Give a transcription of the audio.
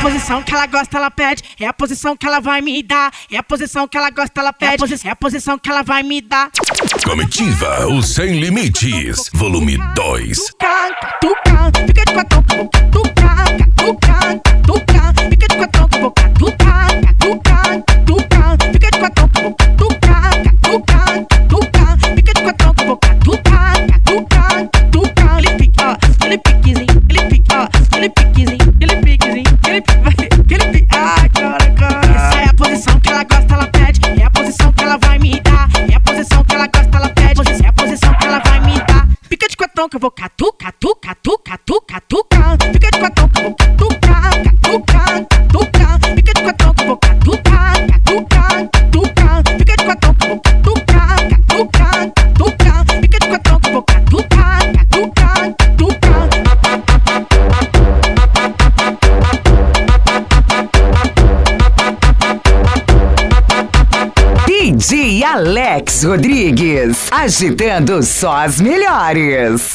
posição que ela gosta, ela pede. É a posição que ela vai me dar. É a posição que ela gosta, ela pede. É a posição que ela vai me dar. Comitiva, o Sem Limites, volume 2. Tucan, fica de quatão com a boca. Tucan, fica de quatão com a boca. Tucan, fica de quatão com a boca. Tucan, fica de quatão com a boca. Tucan, ele pique, ó, ele piquezinho, ele pique, ó, ele piquezinho, ele piquezinho, ele pique, ai, cara. Essa é a posição que ela gosta, ela pede. É a posição que ela vai me dar. É a posição que ela gosta, ela pede. É a posição que ela vai me dar. Fica de quatão que eu vou catuca. Fica de quatão que eu vou catuca. Fica de quatão que eu vou catuca. Fica de quatão que eu vou catuca. Fica de quatão que eu vou catuca. DJ Alex Rodrigues, agitando só as melhores.